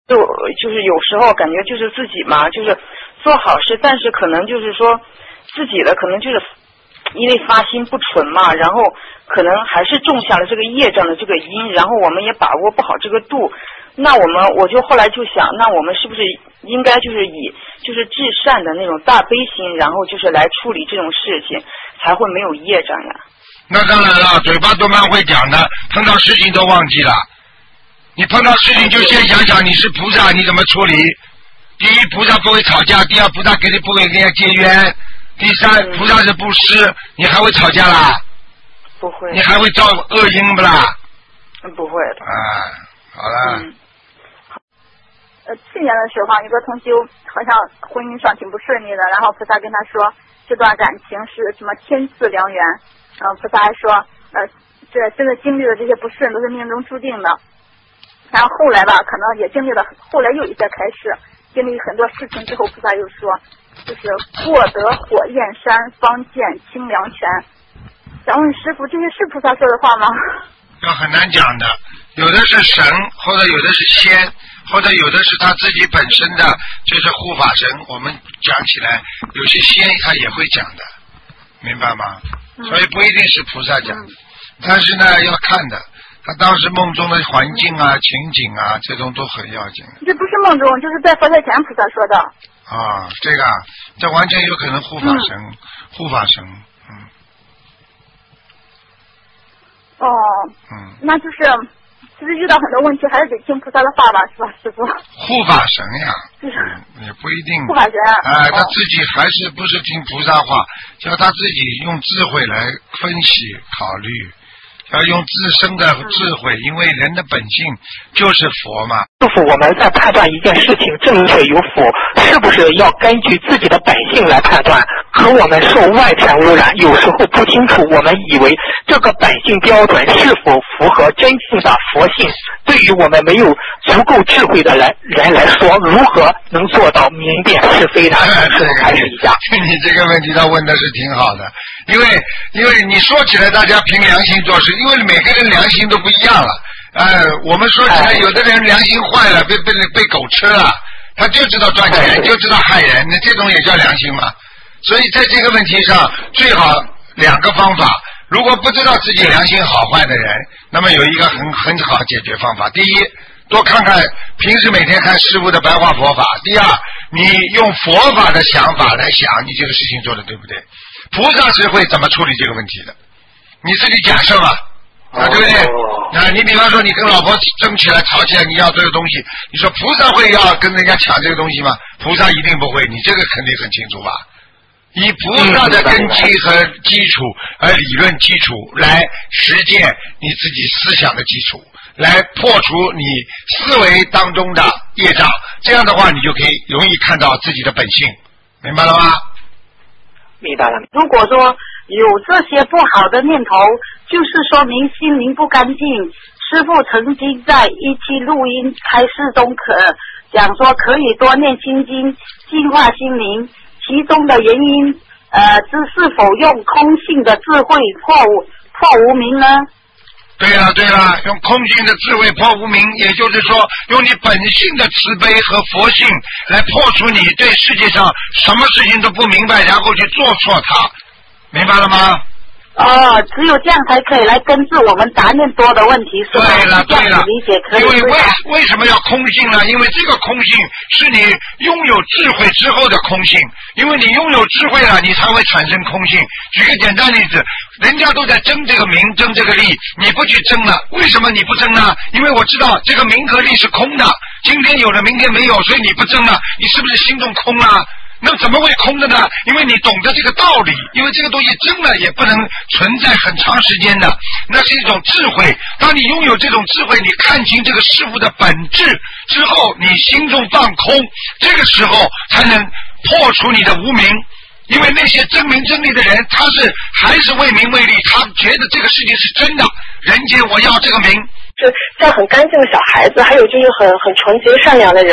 就是有时候感觉就是自己嘛，就是做好事，但是可能就是说自己的可能就是因为发心不纯嘛，然后可能还是种下了这个业障的这个因，然后我们也把握不好这个度。那我就后来就想，那我们是不是应该就是以就是至善的那种大悲心，然后就是来处理这种事情，才会没有业障呀？ 那当然了，嘴巴都蛮会讲的，碰到事情都忘记了。你碰到事情就先想想你是菩萨，你怎么处理？第一，菩萨不会吵架；第二，菩萨给你不会跟人家结冤；第三，菩萨是布施，你还会吵架啦？ 不会。 你还会造恶因不啦？ 不会的。 好了。 去年的时候，一个同修好像婚姻上挺不顺利的，然后菩萨跟他说，这段感情是什么天赐良缘，菩萨还说，这真的经历的这些不顺都是命中注定的。然后后来吧，可能也经历了，后来又一些开示，经历很多事情之后，菩萨又说，就是过得火焰山，方见清凉泉。想问师父，这些是菩萨说的话吗？ 这很难讲的，有的是神，或者有的是仙，或者有的是他自己本身的就是护法神。我们讲起来，有些仙他也会讲的，明白吗？所以不一定是菩萨讲的，但是呢要看的，他当时梦中的环境啊、情景啊，这种都很要紧。 这不是梦中，就是在佛台前菩萨说的。 这个这完全有可能护法神，护法神。 那就是遇到很多问题，还是得听菩萨的话吧，是吧，师傅？ 护法神呀，也不一定。 护法神。 他自己还是不是听菩萨话，叫他自己用智慧来分析考虑，要用自身的智慧，因为人的本性就是佛嘛。 师父，我们在判断一件事情正确与否，是不是要根据自己的本性来判断？和我们受外在污染，有时候不清楚，我们以为这个本性标准是否符合真正的佛性。对于我们没有足够智慧的人来说，如何能做到明辨是非呢？开始一下。 你这个问题他问的是挺好的，因为你说起来大家凭良心做事，因为每个人良心都不一样了。我们说起来，有的人良心坏了，被狗吃了，他就知道赚钱，就知道害人，那这种也叫良心嘛。所以在这个问题上，最好两个方法。如果不知道自己良心好坏的人，那么有一个很好解决方法。第一，多看看平时每天看师父的白话佛法。第二，你用佛法的想法来想，你这个事情做的对不对？菩萨是会怎么处理这个问题的？你自己假设嘛。对不对？你比方说你跟老婆争起来吵起来，你要这个东西，你说菩萨会要跟人家抢这个东西吗？菩萨一定不会，你这个肯定很清楚吧？以菩萨的根基和基础理论基础来实践你自己思想的基础，来破除你思维当中的业障，这样的话你就可以容易看到自己的本性，明白了吗？ 明白了。 如果说有这些不好的念头，就是说明心灵不干净。师父曾经在一期录音开示中讲说可以多念心经，净化心灵，其中的原因是否用空性的智慧破无明呢？ 对了，用空性的智慧破无明，也就是说用你本性的慈悲和佛性来破除你对世界上什么事情都不明白，然后去做错它，明白了吗？ 只有这样才可以来根治我们杂念多的问题，是吧？对了，理解可以。 因为为什么要空性呢？因为这个空性是你拥有智慧之后的空性，因为你拥有智慧了，你才会产生空性。举个简单例子，人家都在争这个名，争这个利，你不去争了，为什么你不争呢？因为我知道这个名和利是空的，今天有了，明天没有，所以你不争了，你是不是心中空了？那怎么会空的呢？因为你懂得这个道理，因为这个东西真的也不能存在很长时间的，那是一种智慧。当你拥有这种智慧，你看清这个事物的本质之后，你心中放空，这个时候才能破除你的无明。因为那些争名争利的人，他还是为名为利，他觉得这个事情是真的，人间我要这个名。 是像很干净的小孩子，还有就是很纯洁善良的人，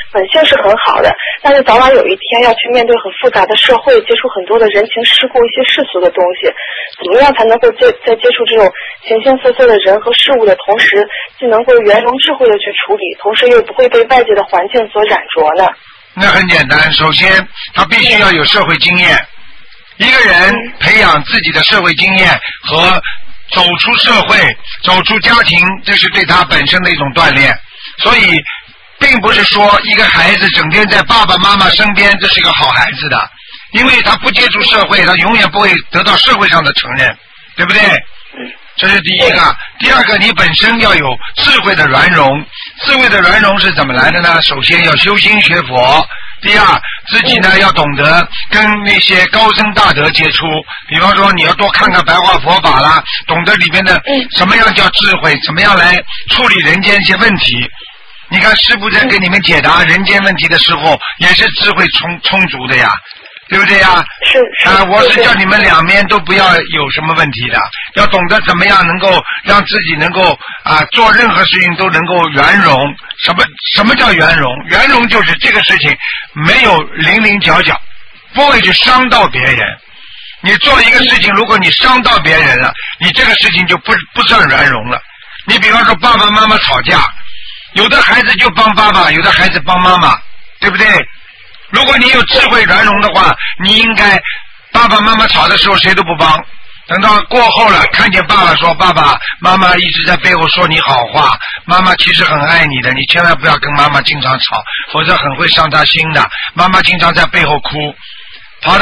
本性是很好的，但是早晚有一天要去面对很复杂的社会，接触很多的人情世故、一些世俗的东西。怎么样才能够在接触这种形形色色的人和事物的同时，既能够圆融智慧的去处理，同时又不会被外界的环境所染着呢？ 那很简单，首先他必须要有社会经验。一个人培养自己的社会经验和走出社会、走出家庭，这是对他本身的一种锻炼。所以并不是说一个孩子整天在爸爸妈妈身边，这是一个好孩子的，因为他不接触社会，他永远不会得到社会上的承认，对不对？这是第一个。第二个，你本身要有智慧的圆融。智慧的圆融是怎么来的呢？首先要修心学佛。第二，自己呢要懂得跟那些高僧大德接触，比方说你要多看看白话佛法啦，懂得里面的什么样叫智慧，怎么样来处理人间一些问题。你看师父在给你们解答人间问题的时候，也是智慧充足的呀，对不对呀？ 是我是叫你们两面都不要有什么问题的，要懂得怎么样能够让自己能够做任何事情都能够圆融。什么叫圆融？圆融就是这个事情没有零零角角，不会去伤到别人。你做一个事情，如果你伤到别人了，你这个事情就不算圆融了。你比方说爸爸妈妈吵架，有的孩子就帮爸爸，有的孩子帮妈妈，对不对？如果你有智慧圆融的话，你应该爸爸妈妈吵的时候谁都不帮，等到过后了，看见爸爸说爸爸妈妈一直在背后说你好话，妈妈其实很爱你的，你千万不要跟妈妈经常吵，否则很会伤她心的。妈妈经常在背后哭，跑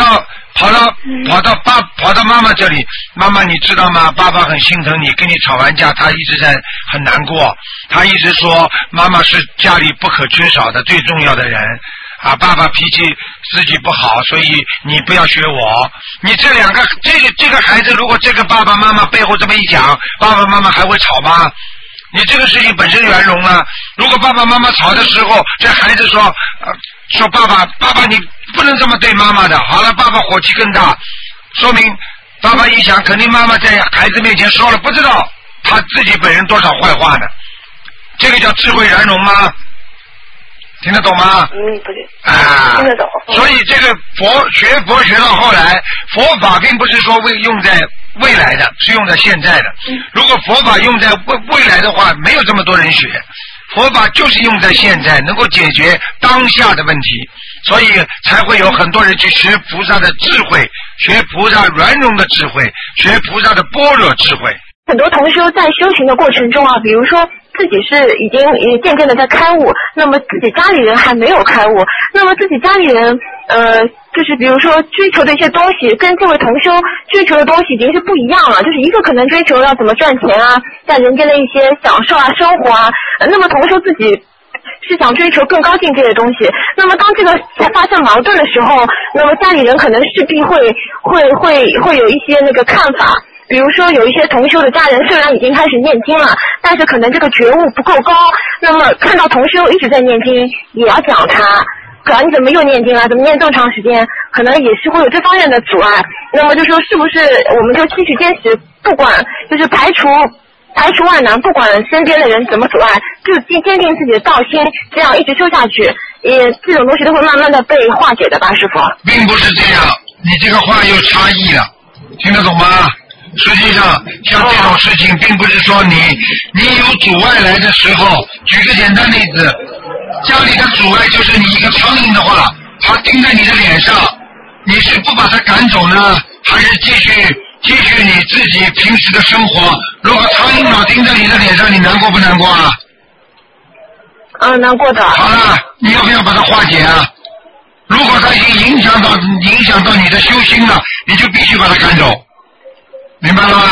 到妈妈这里，妈妈你知道吗？爸爸很心疼你，跟你吵完架，他一直在很难过，他一直说妈妈是家里不可缺少的最重要的人。爸爸脾气自己不好，所以你不要学我。你这两个这个孩子，如果这个爸爸妈妈背后这么一讲，爸爸妈妈还会吵吗？你这个事情本身圆融了。如果爸爸妈妈吵的时候，这孩子说爸爸你不能这么对妈妈的，好了，爸爸火气更大，说明爸爸一想，肯定妈妈在孩子面前说了不知道他自己本人多少坏话呢。这个叫智慧圆融吗？听得懂吗？ 不对。听得懂。 所以这个佛学到后来，佛法并不是说用在未来的，是用在现在的。如果佛法用在未来的话，没有这么多人学。佛法就是用在现在，能够解决当下的问题，所以才会有很多人去学菩萨的智慧，学菩萨圆融的智慧，学菩萨的般若智慧。 很多同修在修行的过程中比如说自己是已经渐渐的在开悟，那么自己家里人还没有开悟，那么自己家里人就是比如说追求的一些东西跟这位同修追求的东西已经是不一样了，就是一个可能追求要怎么赚钱在人间的一些享受生活那么同修自己是想追求更高境界的东西，那么当这个发生矛盾的时候，那么家里人可能势必会有一些那个看法。比如说有一些同修的家人虽然已经开始念经了，但是可能这个觉悟不够高，那么看到同修一直在念经，也要讲他，可能你怎么又念经了，怎么念这么长时间，可能也是会有这方面的阻碍。那么就说是不是我们就继续坚持，不管就是排除万难，不管身边的人怎么阻碍，就坚定自己的道心，这样一直修下去，这种东西都会慢慢的被化解的吧，师父？ 并不是这样，你这个话有差异了，听得懂吗？实际上像这种事情并不是说你有阻碍来的时候，举个简单例子，家里的阻碍就是你一个苍蝇的话，它叮在你的脸上，你是不把它赶走呢，还是继续你自己平时的生活？如果苍蝇老叮在你的脸上，你难过不难过啊？ 难过的。 好了，你要不要把它化解啊？如果它已经影响到你的修心了，你就必须把它赶走。明白了吗？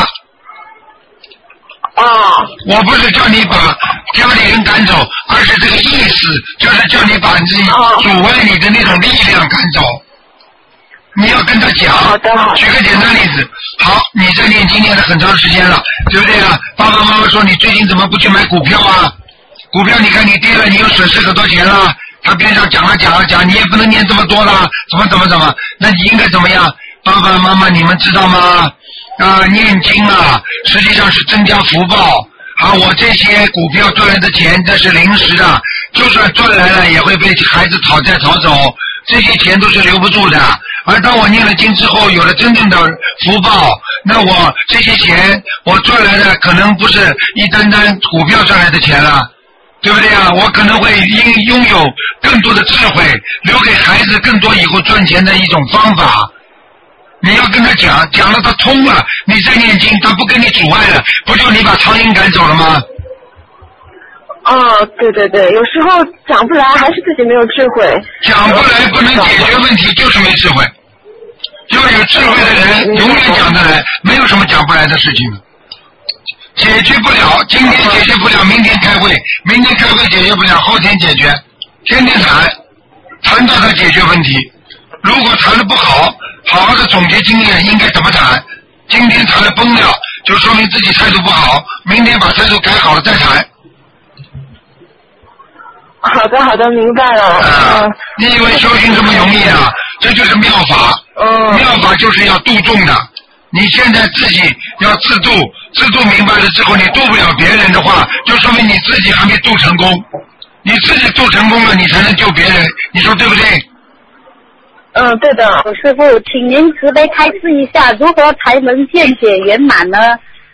我不是叫你把家里人赶走，而是这个意思，就是叫你把你阻碍你的那种力量赶走。你要跟他讲。好的。举个简单例子，好，你在念经念了很长时间了，对不对啊？爸爸妈妈说你最近怎么不去买股票啊？股票你看你跌了，你又损失很多钱了。他边上讲，你也不能念这么多了，怎么？那你应该怎么样？爸爸妈妈，你们知道吗？念经实际上是增加福报， 我这些股票赚来的钱这是临时的，就算赚来了也会被孩子讨债讨走，这些钱都是留不住的。而当我念了经之后，有了真正的福报，那我这些钱我赚来的可能不是一单单股票赚来的钱了，对不对啊？我可能会拥有更多的智慧，留给孩子更多以后赚钱的一种方法。你要跟他讲了他通了，你再念经，他不跟你阻碍了，不就你把苍蝇赶走了吗？ 哦，对对对，有时候讲不来，还是自己没有智慧。 讲不来不能解决问题，就是没智慧。要有智慧的人永远讲得来，没有什么讲不来的事情。解决不了，今天解决不了，明天开会，明天开会解决不了，后天解决，天天谈到他解决问题。如果谈得不好，好好的总结经验，应该怎么谈？今天谈得崩了，就说明自己态度不好，明天把态度改好了再谈。 好的好的，明白了。 你以为修行这么容易啊？这就是妙法。妙法就是要度众的。你现在自己要自度，自度明白了之后，你度不了别人的话，就说明你自己还没度成功。你自己度成功了，你才能救别人。你说对不对？ 对的。 师父，请您慈悲开示一下，如何才能见解圆满呢？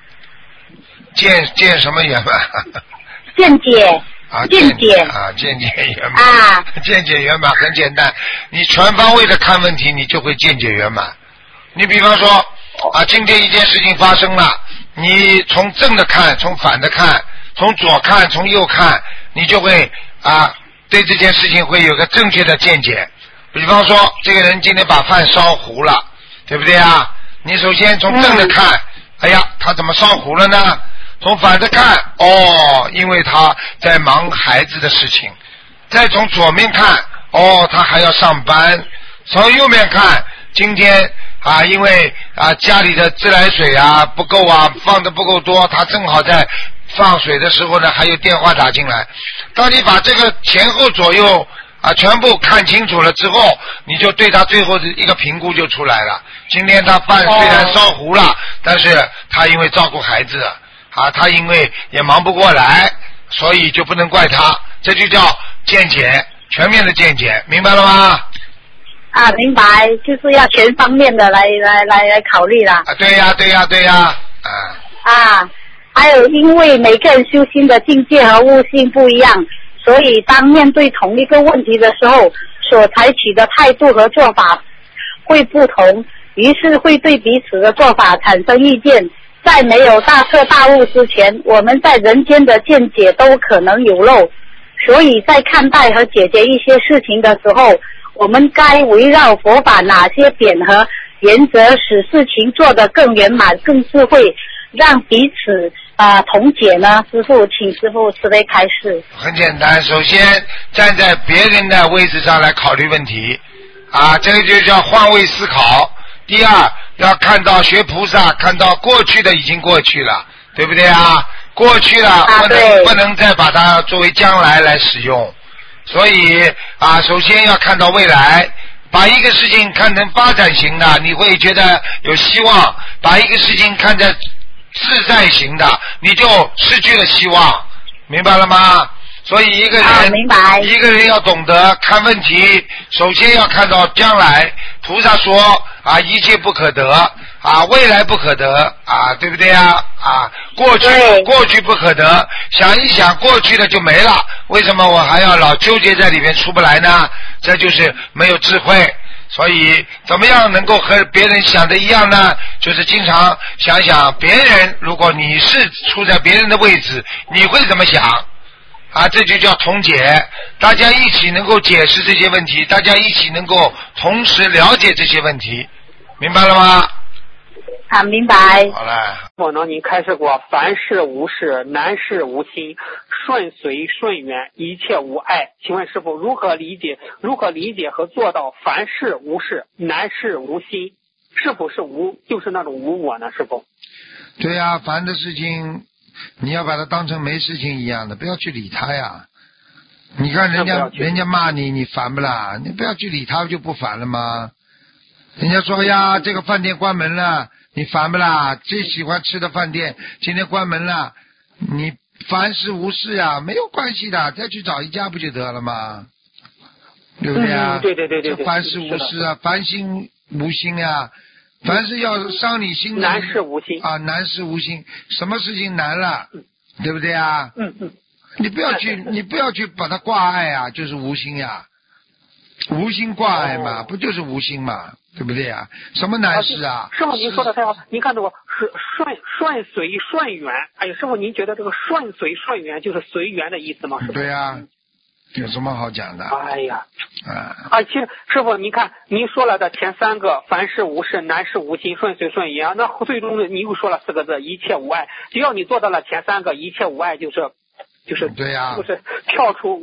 见什么圆满？ 见解。见解见解圆满见解圆满很简单，你全方位的看问题，你就会见解圆满。你比方说今天一件事情发生了，你从正的看，从反的看，从左看，从右看，你就会对这件事情会有个正确的见解。比方说这个人今天把饭烧糊了，对不对啊？你首先从正的看，哎呀，他怎么烧糊了呢？从反的看，因为他在忙孩子的事情。再从左面看，他还要上班。从右面看，今天因为家里的自来水不够放的不够多，他正好在放水的时候呢，还有电话打进来。当你把这个前后左右全部看清楚了之后，你就对他最后的一个评估就出来了。今天他饭虽然烧糊了，但是他因为照顾孩子他因为也忙不过来，所以就不能怪他，这就叫见解，全面的见解，明白了吗？ 明白，就是要全方面的来考虑啦。 对呀。 还有因为每个人修心的境界和悟性不一样，所以当面对同一个问题的时候，所采取的态度和做法会不同，于是会对彼此的做法产生意见。在没有大彻大悟之前，我们在人间的见解都可能有漏，所以在看待和解决一些事情的时候，我们该围绕佛法哪些点和原则，使事情做得更圆满、更智慧，让彼此同解呢？师父，请师父慈悲开示。 很简单，首先站在别人的位置上来考虑问题这个就叫换位思考。第二，要看到学菩萨，看到过去的已经过去了，对不对过去了不能再把它作为将来来使用。所以首先要看到未来，把一个事情看成发展型的，你会觉得有希望；把一个事情看成自在型的，你就失去了希望，明白了吗？所以一个人要懂得看问题，首先要看到将来。菩萨说一切不可得未来不可得对不对过去不可得，想一想过去的就没了，为什么我还要老纠结在里面出不来呢？这就是没有智慧。所以怎么样能够和别人想的一样呢？就是经常想想别人，如果你是处在别人的位置，你会怎么想这就叫同解，大家一起能够解释这些问题，大家一起能够同时了解这些问题，明白了吗？ 明白。 好了。 我呢，您开示过，凡事无事，难事无心，顺随顺缘，一切无碍。请问师父，如何理解和做到凡事无事，难事无心？是否是就是那种无我呢？师父？ 对凡的事情你要把它当成没事情一样的，不要去理他呀。你看人家骂你，你烦不啦？你不要去理他，就不烦了吗？人家说这个饭店关门了，你烦不啦？最喜欢吃的饭店今天关门了， 你凡事无事啊，没有关系的，再去找一家不就得了吗？对不对啊？ 对， 这凡事无事啊，凡心无心啊，凡是要伤你心的， 难事无心啊，难事无心，什么事情难了，对不对啊？你不要去把它挂碍啊，就是无心呀，无心挂碍嘛，不就是无心嘛，对不对啊？什么难事啊？ 师傅您说的太好，您看这个顺随顺缘，哎呀，师傅您觉得这个顺随顺缘就是随缘的意思吗？ 对啊，有什么好讲的？ 哎呀，其实师傅您看您说了的前3个，凡事无事，难事无心，顺随顺缘，那最终您又说了4个字，一切无碍。只要你做到了前3个，一切无碍就是对呀， 就是跳出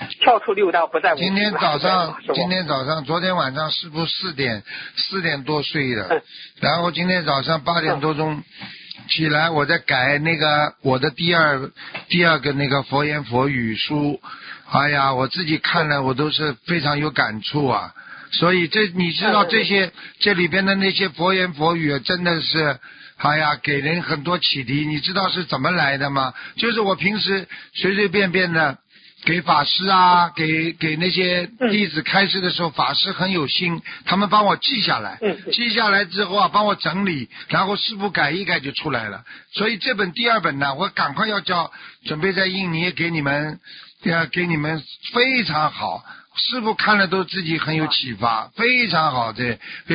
6道不再无。 今天早上，昨天晚上师傅4点多睡的，然后今天早上8点多钟起来，我在改那个我的第二个那个佛言佛语书，哎呀，我自己看了我都是非常有感触啊。所以你知道这里边的那些佛言佛语真的是。哎呀，给人很多启迪，你知道是怎么来的吗？就是我平时随随便便的给法师啊，给那些弟子开示的时候，法师很有心，他们帮我记下来，记下来之后啊，帮我整理，然后师傅改一改就出来了。所以这本第2本呢，我赶快要准备在印尼给你们非常好。师傅看了都自己很有启发，非常好。第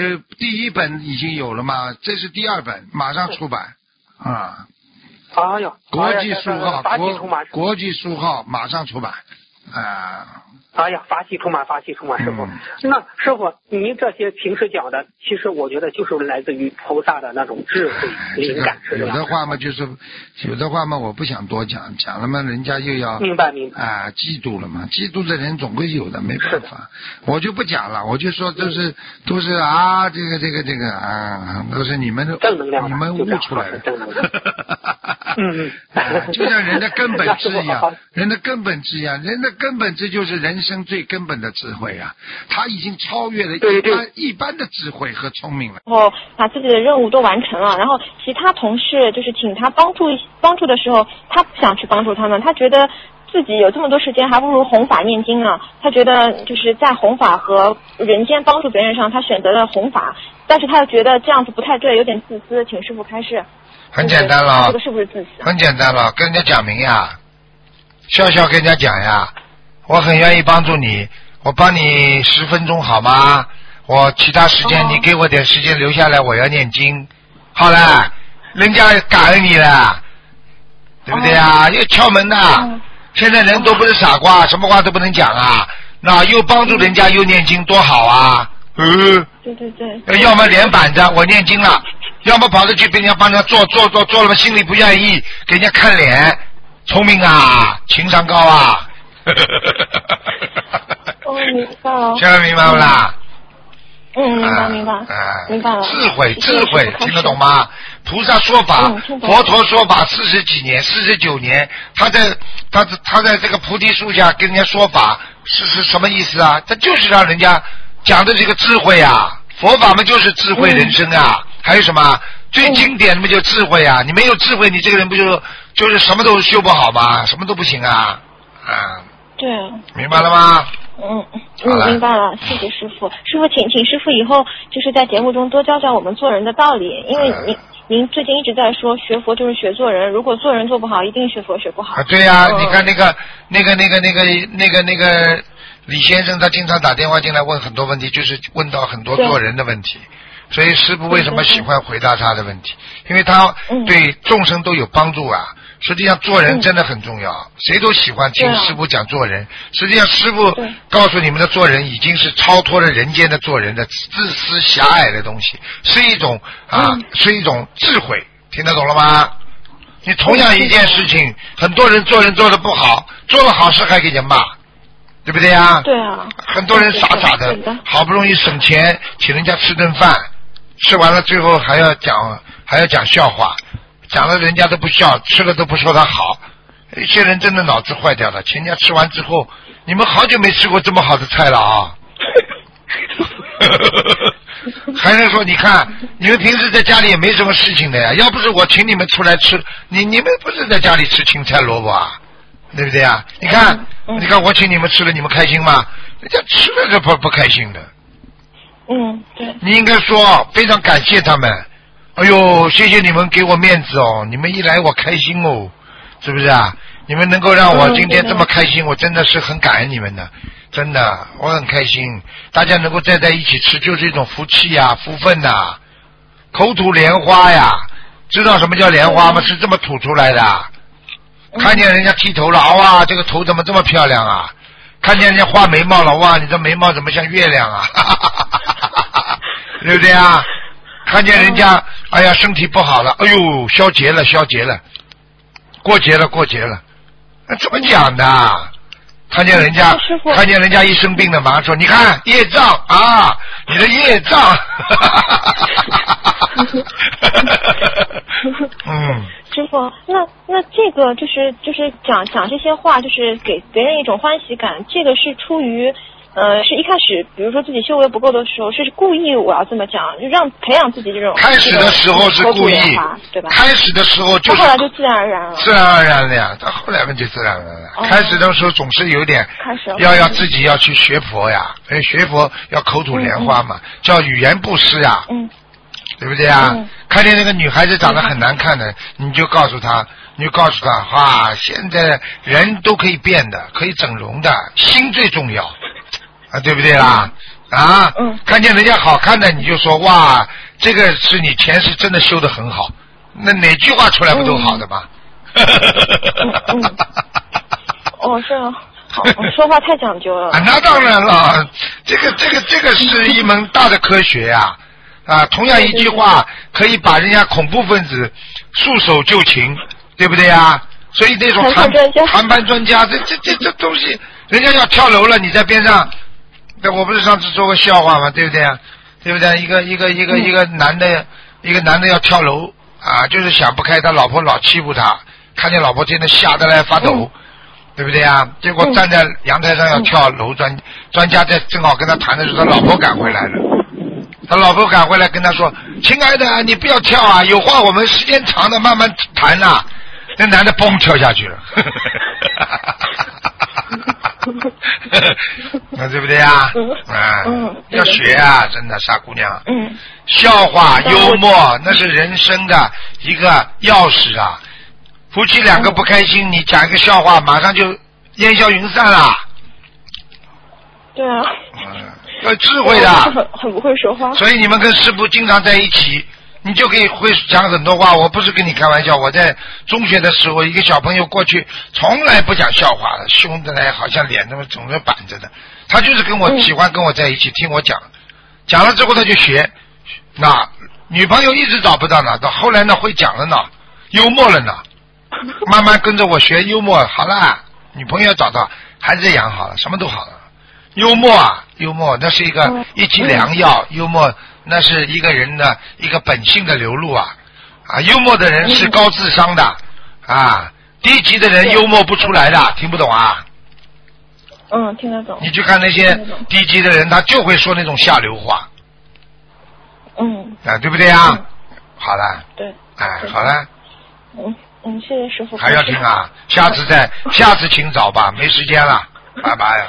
1本已经有了嘛，这是第2本，马上出版啊！ 哎呦， 国际书号，国际书号马上出版啊！ 哎呀，法喜充满，师傅。那师傅，您这些平时讲的，其实我觉得就是来自于菩萨的那种智慧、灵感，是吧？ 有的话嘛，我不想多讲，讲了嘛，人家又要明白嫉妒了嘛，嫉妒的人总归有的，没办法，我就不讲了，我就说都是啊，这个啊，都是你们正能量， 你们悟出来的， 正能量。 就像人的根本智一样，人的根本智就是人生最根本的智慧啊！他已经超越了一般的智慧和聪明了。 然后把自己的任务都完成了，然后其他同事就是请他帮助的时候，他不想去帮助他们，他觉得自己有这么多时间，还不如弘法念经啊。他觉得就是在弘法和人间帮助别人上，他选择了弘法，但是他又觉得这样子不太对，有点自私，请师父开示。 很简单了， 这个是不是自私？ 很简单了，跟人家讲明呀，笑笑跟人家讲呀，我很愿意帮助你，我帮你10分钟好吗？我其他时间你给我点时间留下来，我要念经。好了，人家感恩你了，对不对啊？又敲门的，现在人都不是傻瓜，什么话都不能讲啊。那又帮助人家又念经，多好啊！对，要么脸板着我念经了，要么跑着去被人家帮人家做了，心里不愿意，给人家看脸，聪明啊，情商高啊。 明白了。 现在明白不啦？ 明白了。智慧， 听得懂吗？菩萨说法，佛陀说法40几年，49年，他在这个菩提树下跟人家说法，是什么意思啊？他就是让人家讲的这个智慧啊，佛法嘛就是智慧人生啊，还有什么最经典的嘛就智慧啊？你没有智慧，你这个人不就是什么都修不好吗？什么都不行啊！ 对， 明白了吗？ 明白了，谢谢师父。师父，请师父以后就是在节目中多教我们做人的道理，因为您最近一直在说学佛就是学做人，如果做人做不好，一定学佛学不好。 对呀，你看那个李先生，他经常打电话进来问很多问题，就是问到很多做人的问题。所以师父为什么喜欢回答他的问题？因为他对众生都有帮助啊。实际上做人真的很重要，谁都喜欢听师父讲做人。实际上师父告诉你们的做人已经是超脱了人间的做人的自私狭隘的东西，是一种智慧，听得懂了吗？你同样一件事情，很多人做人做得不好，做了好事还给人骂，对不对呀？ 对啊。很多人傻傻的，好不容易省钱请人家吃顿饭，吃完了最后还要讲笑话，讲了人家都不笑，吃了都不说他好。一些人真的脑子坏掉了，请人家吃完之后，你们好久没吃过这么好的菜了啊！ 还能说你看你们平时在家里也没什么事情的呀，要不是我请你们出来吃，你们不是在家里吃青菜萝卜啊，对不对啊？你看你看我请你们吃了，你们开心吗？人家吃了就不开心的。 对。 你应该说非常感谢他们，哎呦谢谢你们给我面子哦，你们一来我开心哦，是不是啊？你们能够让我今天这么开心，我真的是很感恩你们的，真的我很开心。大家能够在一起吃就是一种福气呀，福分呐，口吐莲花呀，知道什么叫莲花吗？是这么吐出来的。看见人家剃头了，哇这个头怎么这么漂亮啊，看见人家画眉毛了，哇你这眉毛怎么像月亮啊对不对啊？看见人家哎呀身体不好了，哎呦消节了过节了怎么讲的？看见人家一生病了，马上说你看业障啊，你的业障师傅，那这个就是讲这些话，就是给别人一种欢喜感，这个是出于是一开始，比如说自己修为不够的时候，是故意我要这么讲，就培养自己这种。 开始的时候是故意， 对吧？ 开始的时候就是。 后来就自然而然了。 自然而然的呀，到后来嘛就自然而然了。开始的时候总是有点，要自己要去学佛呀，学佛要口吐莲花嘛，叫语言布施呀，对不对啊？看见那个女孩子长得很难看的，你就告诉她，哇，现在人都可以变的，可以整容的，心最重要。啊，对不对啦？看见人家好看的，你就说哇，这个是你前世真的修得很好，那哪句话出来不都好的吗？ 这好，说话太讲究了。 那当然了，这个是一门大的科学呀！同样一句话可以把人家恐怖分子束手就擒，对不对呀？所以那种谈判专家，这东西，人家要跳楼了，你在边上。我不是上次说过笑话吗？对不对啊？对不对？一个男的要跳楼啊，就是想不开，他老婆老欺负他，看见老婆真的吓得来发抖，对不对啊？结果站在阳台上要跳楼，专家在正好跟他谈的时候，他老婆赶回来了。他老婆赶回来跟他说：“亲爱的，你不要跳啊，有话我们时间长的慢慢谈呐。”那男的嘣跳下去了。那对不对呀？要学啊，真的傻姑娘。笑话幽默那是人生的一个钥匙啊。夫妻两个不开心，你讲一个笑话，马上就烟消云散了。 对啊。 要智慧的。 很不会说话。 所以你们跟师父经常在一起，你就可以会讲很多话。我不是跟你开玩笑，我在中学的时候，一个小朋友过去从来不讲笑话的，凶的来好像脸那么总是板着的，他就是喜欢跟我在一起听我讲，讲了之后他就学，那女朋友一直找不到呢，到后来呢会讲了呢，幽默了呢，慢慢跟着我学幽默，好了，女朋友找到，孩子养好了，什么都好了。幽默啊，幽默那是一剂良药，幽默那是一个人的一个本性的流露啊！幽默的人是高智商的啊，低级的人幽默不出来的，听不懂啊？ 听得懂。 你去看那些低级的人，他就会说那种下流话。对不对啊？好了。 对。 好了。 谢谢师傅。 还要听啊？下次请早吧，没时间了，拜拜。